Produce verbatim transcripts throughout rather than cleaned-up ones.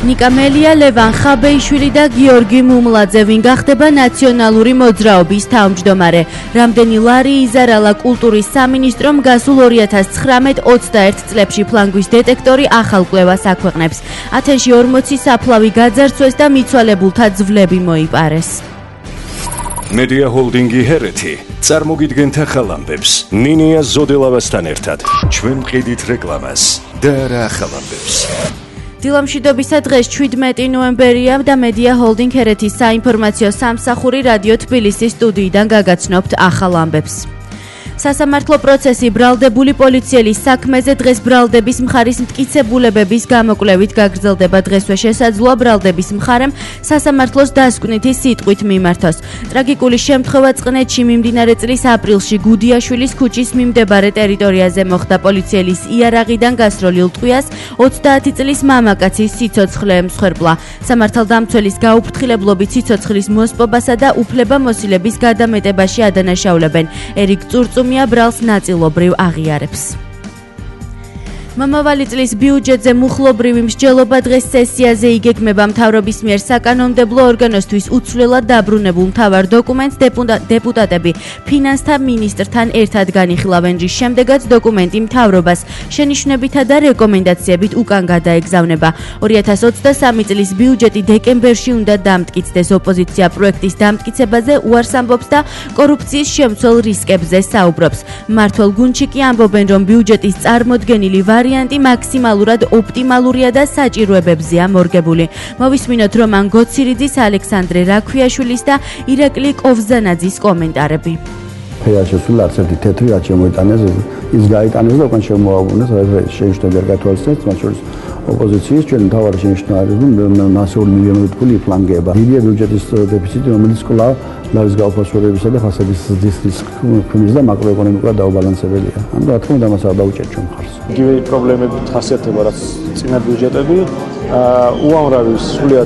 ნიკა მელია, ლევან ხაბეიშვილი და გიორგი მუმლაძე ვინ გახდება ნაციონალური მოძრაობის თავმჯდომარე. რამდენი ლარი იზარალა კულტურის სამინისტრომ გასულ ორი ათას ცხრამეტ ოცდაერთ წლებში ფლანგვის დეტექტორი ახალ კვლევას აქვეყნებს. ათენში ორმოცი საფლავი გაძარცვეს და მიცვალებულთა ძვლები მოიპარეს. მედია ჰოლდინგი ჰერეთი წარმოგიდგენთ ახალ ამბებს ნინია ზოდელავასთან ერთად. ჩვენ მყიდით რეკლამას და არა ახალ ამბებს. დილამშვიდობისა დღეს შვიდმეტი ნოემბერია და მედია ჰოლდინგ ჰერეთის საინფორმაციო სამსახური რადიო თბილისის სტუდიიდან გაგაცნობთ ახალ ამბებს. სასამართლო პროცესი ბრალდებული პოლიციელის საქმეზე დღეს ბრალდების მხარის მტკიცებულებების გამოკვლევით გაგრძელდება. დღესვე შესაძლოა ბრალდების მხარემ სასამართლოს დასკვნითი სიტყვით მიმართოს. ტრაგიკული შემთხვევა წყნეთში მიმდინარე წლის აპრილში გუდიაშვილის ქუჩის მიმდებარე ტერიტორიაზე მოხდა. პოლიციელის იარაღიდან გასროლი ტყვიას ოცდაათი წლის მამაკაცის სიცოცხლე ემსხვერპლა. სამართალდამცველის გაუფრთხილებლობით სიცოცხლის მოსპობასა და უფლებამოსილების გადამეტებაში ადანაშაულებენ. ერიკ წურწუმი ბრალს ნაწილობრივ აღიარებს. მომავალი წლის ბიუჯეტზე მუხლობრივი მსჯელობა დღეს სესიაზე იგეგმება. მთავრობის მიერ საკანონმდებლო ორგანოსთვის უცვლელად დაბრუნებულ მთავარ დოკუმენტს დეპუტატები ფინანსთა მინისტრთან ერთად განიხილავენ. რის შემდეგაც დოკუმენტი მთავრობას შენიშვნებითა და რეკომენდაციებით უკან გადაეგზავნება. ორი ათას ოცდასამი წლის ბიუჯეტი დეკემბერში უნდა დამტკიცდეს. ოპოზიცია პროექტის დამტკიცებაზე უარს ამბობს და კორუფციის შემცველ რისკებზე საუბრობს. მმართველ გუნდში კი ამბობენ, რომ ბიუჯეტის წარმოდგენილი ვარიანტი მაქსიმალურად ოპტიმალურია და საჭიროებებზეა მორგებული. მოვისმინოთ რომან გოცირიძის, ალექსანდრე რაქვიაშვილის და ირაკლი კოვზანაძის კომენტარები. ფეა შესულ არც ერთი თეთრი რაც შემოიტანეს, ის გაიტანეს და უკან შემოაბრუნეს, შენიშნები არ გათვალისწინეთ, მათ შორის ოპოზიციის ჩვენ მთავარი შენიშვნა არის, რომ მასიური მილიონობით ფული იფლანგება. დიდია ბიუჯეტის დეფიციტი, რომელიც კვლავ ლავის გაუფასურებისა და ფასების ზრდის ქმნის და მაკროეკონომიკურად დაუბალანსებელია. ამიტომ რა თქმა უნდა მას არ დაუჭერთ ჩვენ მხარს. იგივე პრობლემები ხასიათდება, რაც წინა ბიუჯეტები, უამრავი სრულიად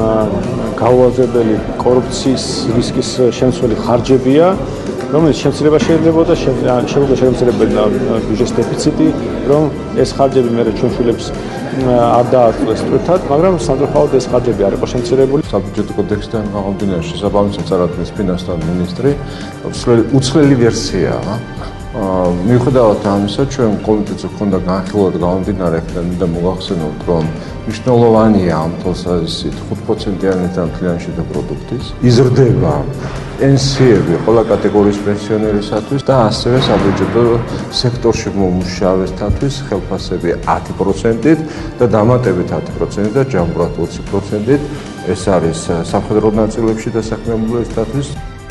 გაუაზრებელი კორუფციის რისკის შემცველი ხარჯებია, რომელიც შემცირება შეიძლება და შეიძლება შემცირებელია ბიუჯეტის დეფიციტი, რომ ეს ხარჯები მე ჩვენ შვილებს არ დააწყვეს თვითად, მაგრამ სამწუხაროდ ეს ხარჯები არ იყო შემცირებული. საბიუჯეტო კოდექსიდან გამომდინარე შესაბამისად წარადგინეს ფინანსთა მინისტრი უცვლელი ვერსიაა. მიუხედავად ამისა, ჩვენ კომიტეტზე ჰქონდა განხილვა გამომდინარე აქედან მინდა მოგახსენოთ, რომ მნიშვნელოვანია ამ თვალსაზრისით ხუთ პროცენტიანი დამთლიანი შეთა პროდუქტის. იზრდება პენსიები ყველა კატეგორიის პენსიონერისათვის და ასევე საბიუჯეტო სექტორში მომუშავესთათვის ხელფასები ათი პროცენტით და დამატებით ათი პროცენტით და ჯამურად ოცი პროცენტით. ეს არის სამხედრო ნაწილებში დასაქმებულებისათვის.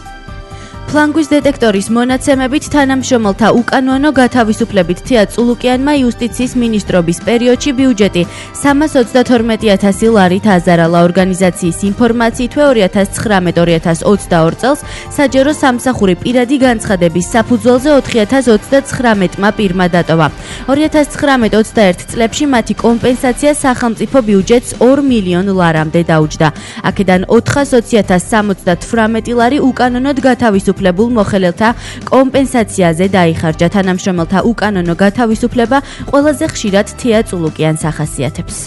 ფლანგვის დეტექტორის მონაცემებით თანამშრომელთა უკანონო გათავისუფლებით თეა წულუკიანმა იუსტიციის მინისტრობის პერიოდში ბიუჯეტი სამას ოცდათორმეტი ათასი ლარით აზარალა. ორგანიზაციის ინფორმაციითვე ორი ათას ცხრამეტ ორი ათას ოცდაორ წელს საჯარო სამსახური პირადი განცხადების საფუძველზე ოთხი ათას ოცდაცხრამეტმა პირმა დატოვა. ორი ათას ცხრამეტ ოცდაერთ წლებში მათი კომპენსაცია სახელმწიფო ბიუჯეტს ორ მილიონ ლარამდე დაუჯდა. აქედან ოთხას ოცი ათას სამოცდათვრამეტი ლარი უკანონოდ გათავისუფლებული მოხელელთა კომპენსაციაზე დაიხარჯა. თანამშრომელთა უკანონო გათავისუფლება ყველაზე ხშირად თეა წულუკიანს ახასიათებს.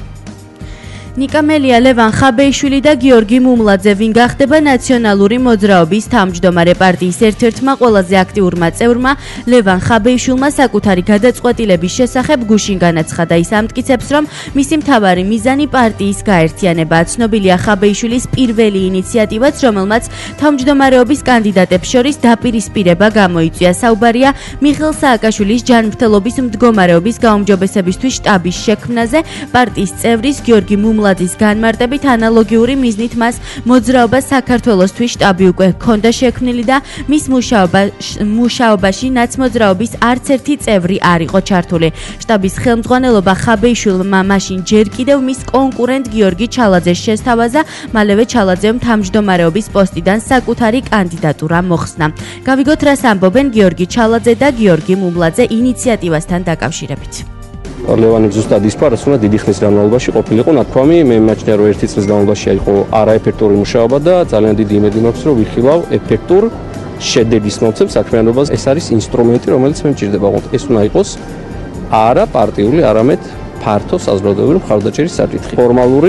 ნიკა მელია, ლევან ხაბეიშვილი და გიორგი მუმლაძე ვინ გახდება ნაციონალური მოძრაობის თავმჯდომარე. პარტიის ერთ-ერთმა ყველაზე აქტიურმა წევრმა ლევან ხაბეიშვილმა საკუთარი გადაწყვეტილების შესახებ გუშინ განაცხადა. ის ამტკიცებს, რომ მისი მთავარი მიზანი პარტიის გაერთიანებაა. ცნობილია ხაბეიშვილის პირველი ინიციატივაც, რომელმაც თავმჯდომარეობის კანდიდატებს შორის დაპირისპირება გამოიწვია. საუბარია მიხეილ სააკაშვილის ჯანმრთელობის მდგომარეობის გაუმჯობესებისთვის შტაბის შექმნაზე. პარტიის წევრის გიორგი მუმლაძე ლადის განმარტებით ანალოგიური მიზნით მას მოძრაობა საქართველოსთვის შტაბი უკვე ჰქონდა შექმნილი და მის მუშაობაში ნაცმოძრაობის არც ერთი წევრი არ იყო ჩართული. შტაბის ხელმძღვანელობა ხაბეიშვილმა მაშინ ჯერ კიდევ მის კონკურენტ გიორგი ჩალაძეს შესთავაზა, მალევე ჩალაძემ თავმჯდომარეობის პოსტიდან საკუთარი კანდიდატურა მოხსნა. გავიგოთ რას ამბობენ გიორგი ჩალაძე და გიორგი მუმლაძე ინიციატივასთან დაკავშირებით. ლევანი ზუსტად ის პარას უნდა დიდი ხნის განმავლობაში ყოფილიყო ნათქვამი. მე მეჩნია რომ ერთი წლის განმავლობაში იყო არაეფექტური მუშაობა და ძალიან დიდი იმედი მაქვს რომ ვიხილავ ეფექტურ შედების მომცემ საქმიანობას. ეს არის ინსტრუმენტი, რომელიც მე მჭირდება. ეს უნდა იყოს არა პარტიული, არამედ ფართო საზოგადოებრივი მხარდაჭერის საკითხი. ფორმალური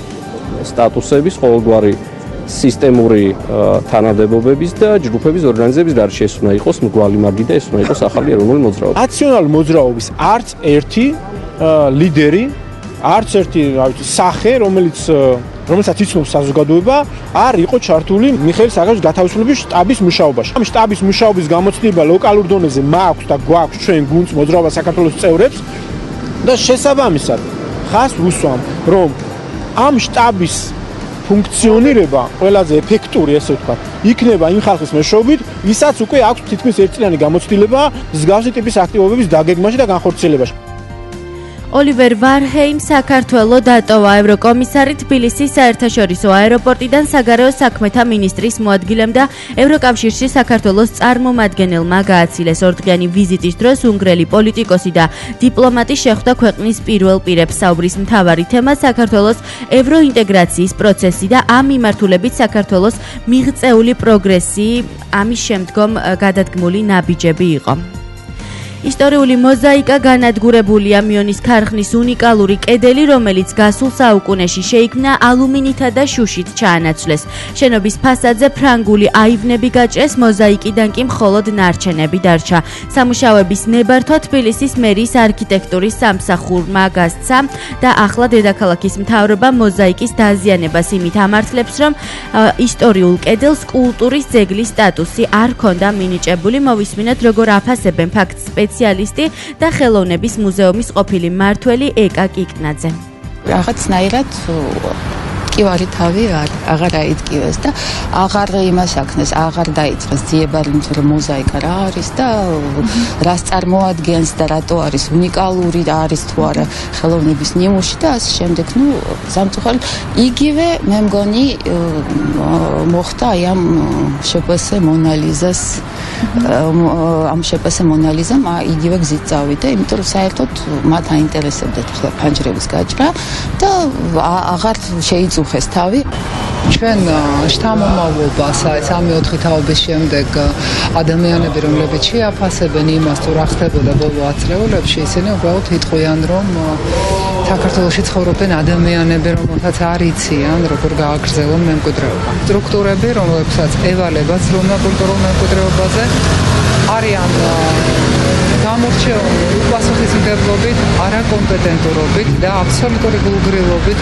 სტატუსების ყოველგვარი სისტემური თანამდებობების და ჯგუფების ორგანიზების გარშე ეს უნდა იყოს მრგვალი მარგი და ეს უნდა იყოს ახალი ეროვნული მოძრაობა. ნაციონალური მოძრაობის არც ერთი ლიდერი, არც ერთი, რა ვიცი, სახე, რომელიც რომელსაც იცნობს საზოგადოება, არ იყო ჩართული მიხეილ სააკაშვილის გათავისუფლების შტაბის მუშაობაში. ამ შტაბის მუშაობის გამოცდილება ლოკალურ დონეზე მაქვს და გვაქვს ჩვენ გუნდს მოძრაობა საქართველოს წევრებს და შესაბამისად ხას ვუსვამ, რომ ამ შტაბის ფუნქციონირება ყველაზე ეფექტური, ესე ვთქვათ, იქნება იმ ხალხის მეშვეობით, ვისაც უკვე აქვს თითქმის ერთწლიანი გამოცდილება მსგავსი ტიპის აქტივობების დაგეგმაში და განხორციელებაში. ოლივერ ვარჰეიმ საქართველო დატოვა ევროკომისარი თბილისის საერთაშორისო აეროპორტიდან საგარეო საქმეთა მინისტრის მოადგილემ და ევროკავშირში საქართველოს წარმომადგენელმა გააცილეს. ორდღიანი ვიზიტის დროს უნგრელი პოლიტიკოსი და დიპლომატი შეხვდა ქვეყნის პირველ პირებს. საუბრის მთავარი თემა საქართველოს ევროინტეგრაციის პროცესი და ამ მიმართულებით საქართველოს მიღწეული პროგრესი, ამის შემდგომ გადადგმული ნაბიჯები იყო. ისტორიული მოზაიკა განადგურებულია მიონის ქარხნის უნიკალური კედელი, რომელიც გასულ საუკუნეში შეიქმნა ალუმინითა და შუშით ჩაანაცვლეს. შენობის ფასადზე ფრანგული აივნები გაჭრეს, მოზაიკიდან კი მხოლოდ ნარჩენები დარჩა. სამუშაოების ნებართვა თბილისის მერის არქიტექტურის სამსახურმა გასცა და ახლა დედაქალაქის მთავრობა მოზაიკის დაზიანებას იმით ამართლებს, რომ ისტორიულ კედელს კულტურის ძეგლის სტატუსი არ ჰქონდა მინიჭებული. მოვისმინოთ, როგორ აფასებენ ფაქტს სპეციალისტი და ხელოვნების მუზეუმის ყოფილი მმართველი ეკა კიკნაძე. რაღაცნაირად მტკივარი თავი აღარ აიწყიეს და აღარ იმას აქნეს, აღარ დაიწყეს ძიებარი, რომ მოზაიკა რა არის და რას წარმოადგენს და რატო არის უნიკალური და არის თუ არა ხელოვნების ნიმუში და ასე შემდეგ. ნუ სამწუხაროდ იგივე მე მგონი მოხდა აი ამ შპს მონალიზას ამ შპს მონალიზამ იგივე გზით წავიდა, იმიტომ რომ საერთოდ მათ აინტერესებდათ ხლა ფანჯრების გაჭრა და აღარ შეიწუხეს თავი. ჩვენ შთამომავლობას აი სამი-ოთხი თაობის შემდეგ ადამიანები, რომლებიც შეაფასებენ იმას, თუ რა ხდებოდა ბოლო ათწლეულებში, ისინი უბრალოდ იტყვიან, რომ საქართველოში ცხოვრობენ ადამიანები, რომელთაც არ იციან, როგორ გააგრძელონ მემკვიდრეობა. სტრუქტურები, რომლებსაც ევალება ცრუმა კულტურულ მემკვიდრეობაზე, არიან გამორჩეული უპასუხისმგებლობით, არაკომპეტენტურობით და აბსოლუტური გულგრილობით.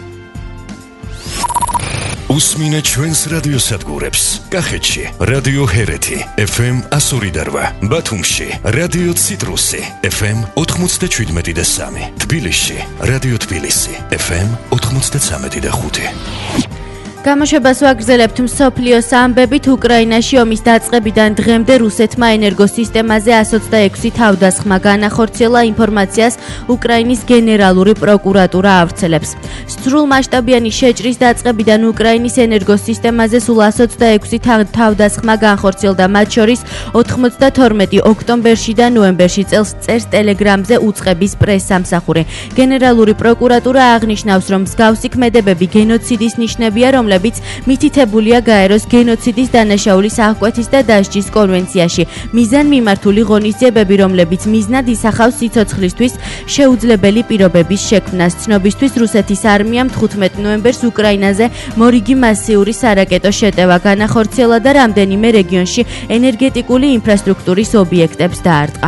უსმინე ჩვენს რადიოსადგურებს. კახეთში რადიო ჰერეთი ეფ ემ ასორი და რვა, ბათუმში რადიო ციტრუსი ეფ ემ ოთხმოცდაჩვიდმეტი და სამი, თბილისში რადიო თბილისი ეფ ემ ოთხმოცდაცამეტი და ხუთი. გამოშვებას ვაგრძელებთ მსოფლიოს ამბებით. უკრაინაში ომის დაწყებიდან დღემდე რუსეთმა ენერგოსისტემაზე εκατს ოცდაექვსი თავდასხმა განახორციელა. ინფორმაციას უკრაინის გენერალური პროკურატურა ავრცელებს. სრულმასშტაბიანი შეჭრის დაწყებიდან უკრაინის ენერგოსისტემაზე სულ εκατს ოცდაექვსი თავდასხმა განხორციელდა, მათ შორის ოთხმოცდათორმეტი ოქტომბერში და ნოემბერში წელს წერს ტელეგრამზე უწყების პრეს-სამსახური. გენერალური პროკურატურა აღნიშნავს, რომ მსგავსი ქმედებები გენოციდის ნიშნებია, რომ რომლებიც მითითებულია გაეროს გენოციდის დანაშაულის აღკვეთის და დასჯის კონვენციაში. მიზანმიმართული ღონისძიებები, რომლებიც მიზნად ისახავს სიცოცხლისთვის შეუძლებელი პირობების შექმნას. ცნობისთვის რუსეთის არმიამ თხუთმეტ ნოემბერს უკრაინაზე მორიგი მასიური სარაკეტო შეტევა განახორციელა და რამდენიმე რეგიონში ენერგეტიკული ინფრასტრუქტურის ობიექტებს დაარტყა.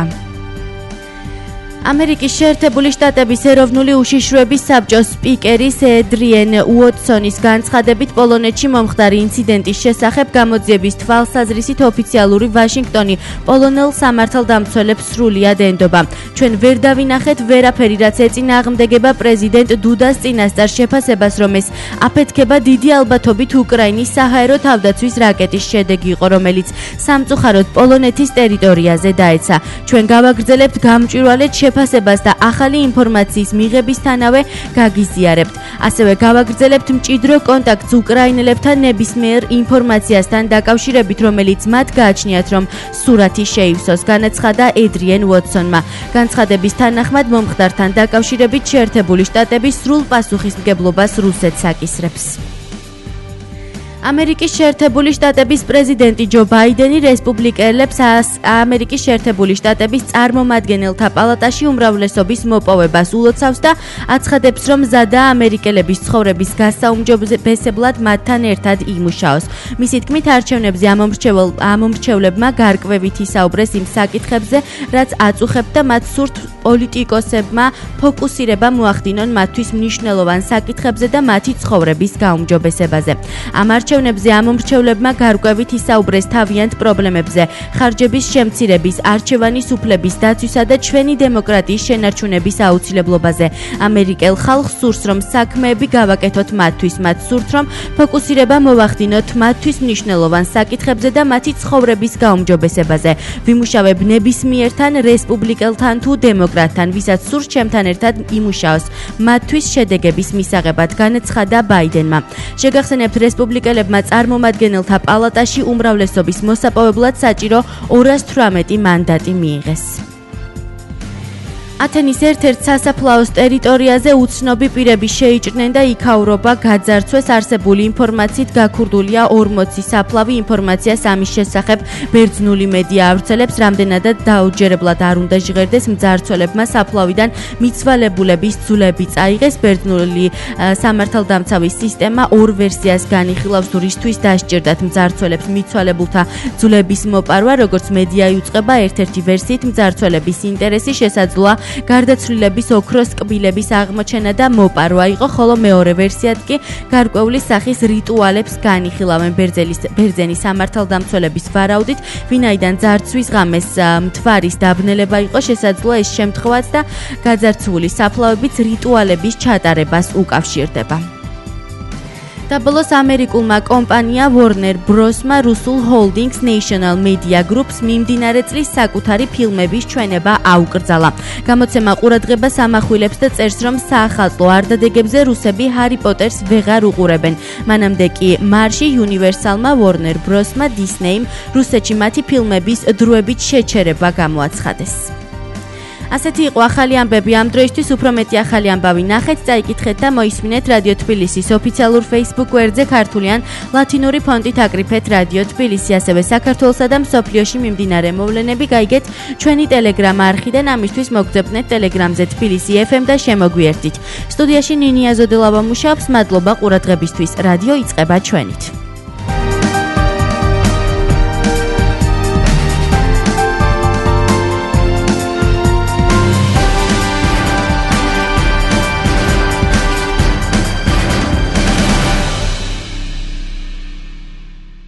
ამერიკის შეერთებული შტატების ეროვნული უშიშროების საბჭოს სპიკერის ედრიენ უოტსონის განცხადებით, პოლონეთში მომხდარი ინციდენტის შესახებ გამოძიების თვალსაზრისით ოფიციალური ვაშინგტონი პოლონელ სამართალდამცველებს სრულიად ენდობა. ჩვენ ვერ დავინახეთ ვერაფერი, რაც ეწინააღმდეგება პრეზიდენტ დუდას წინასწარ შეფასებას, რომ ეს აფეთქება დიდი ალბათობით უკრაინის საჰაერო თავდაცვის რაკეტის შედეგი იყო, რომელიც სამწუხაროდ პოლონეთის ტერიტორიაზე დაეცა. ჩვენ გავაგრძელებთ გამჭვირვალედ შეფასებას და ახალი ინფორმაციის მიღებისთანავე გაგიზიარებთ. ასევე გავაგრძელებთ მჭიდრო კონტაქტს უკრაინელებთან ნებისმიერ ინფორმაციასთან დაკავშირებით, რომელიც მათ გააჩნიათ, რომ სურათი შეივსოს, განაცხადა ედრიენ უოტსონმა. განცხადების თანახმად მომხდართან დაკავშირებით შეერთებული შტატები სრულ პასუხისმგებლობას რუსეთს აკისრებს. ამერიკის შეერთებული შტატების პრეზიდენტი ჯო ბაიდენი რესპუბლიკელებს ამერიკის შეერთებული შტატების წარმომადგენელთა პალატაში უმრავლესობის მოპოვებას ულოცავს და აცხადებს, რომ მზადა ამერიკელების ცხოვრების გასაუმჯობესებლად მათთან ერთად იმუშაოს. მისი თქმით, არჩევნებზე ამომრჩევლებმა გარკვევით ისაუბრეს იმ საკითხებზე, რაც აწუხებდა მათ სურთ პოლიტიკოსებმა ფოკუსირება მოახდინონ მათთვის მნიშვნელოვან საკითხებზე და მათი ცხოვრების გაუმჯობესებაზე. ამ არჩევნებზე ამომრჩევლებმა გარკვევით ისაუბრეს თავიანთ პრობლემებზე, ხარჯების შემცირების, არჩევანის უფლების დაცვისა და ჩვენი დემოკრატიის შენარჩუნების აუცილებლობაზე. ამერიკელ ხალხს სურს, რომ საქმეები გავაკეთოთ მათთვის, მათ სურთ, რომ ფოკუსირება მოვახდინოთ მათთვის მნიშვნელოვან საკითხებზე და მათი ცხოვრების გაუმჯობესებაზე. ვიმუშავებ ნებისმიერთან, რესპუბლიკელთან თუ დემოკრატთან, ვისაც სურს ჩემთან ერთად იმუშაოს მათთვის შედეგების მისაღებად, განაცხადა ბაიდენმა. შეგახსენებთ, რესპუბლიკელებმა წარმომადგენელთა პალატაში უმრავლესობის მოსაპოვებლად საჭირო ორას თვრამეტი მანდატი მიიღეს. ათენის ერთ-ერთ სასაფლაოს ტერიტორიაზე უცნობი პირები შეიჭრნენ და იქაურობა გაძარცვეს. არსებული ინფორმაციით გაქურდულია ორმოცი საფლავი. ინფორმაციას ამის შესახებ ბერძნული მედია ავრცელებს, რამდენადაც დაუჯერებლად არ უნდა ჟღერდეს მძარცველებმა საფლავიდან მიცვალებულების ძვლები წაიღეს. ბერძნული სამართალდამცავი სისტემა ორ ვერსიას განიხილავს, რისთვის დასჭირდათ მძარცველებს მიცვალებულთა ძვლების მოპარვა. როგორც მედია იუწყება, ერთ-ერთი ვერსიით მძარცველების ინტერესი შესაძლოა გარდაცვლილების ოქროს კბილების აღმოჩენა და მოპარვა იყო, ხოლო მეორე ვერსიად კი გარკვეული სახის რიტუალებს განიხილავენ. ბერძენის სამართალდამცველების ვარაუდით, ვინაიდან ძარცვის ღამეს მთვარის დაბნელება იყო, შესაძლოა ეს შემთხვევაც და გაძარცვული საფლავებიც რიტუალების ჩატარებას უკავშირდება. და ბოლოს ამერიკულმა კომპანია Warner Bros.-მა Russell Holdings National Media Group-ს მიმდინარე წლის საკუთარი ფილმების ჩვენება აუკრძალა. გამოცემა ყურადღებას ამახვილებს და წერს, რომ საახალწლო არდადეგებზე რუსები ჰარი პოტერს ვეღარ უყურებენ. მანამდე კი მარში Universal-მა, Warner Bros.-მა, Disney-მ რუსეთში მათი ფილმების დროებით შეჩერება გამოაცხადეს. ასეთი იყო ახალი ამბები ამ დროისთვის. უფრო მეტი ახალი ამბავი ნახეთ, წაიკითხეთ და მოისმინეთ რადიო თბილისის ოფიციალურ Facebook გვერდზე ქართული ან ლათინური ფონტით აკრიფეთ რადიო თბილისი. ასევე საქართველოსა და მსოფლიოში მიმდინარე მოვლენები გაიგეთ ჩვენი Telegram არხიდან. ამისთვის მოგძებნეთ Telegramზე თბილისი ეფ ემ და შემოგვიერთდით. სტუდიაში ნინია ზოდელავა მუშაობს. მადლობა ყურადღებისთვის. რადიო იწყება ჩვენით.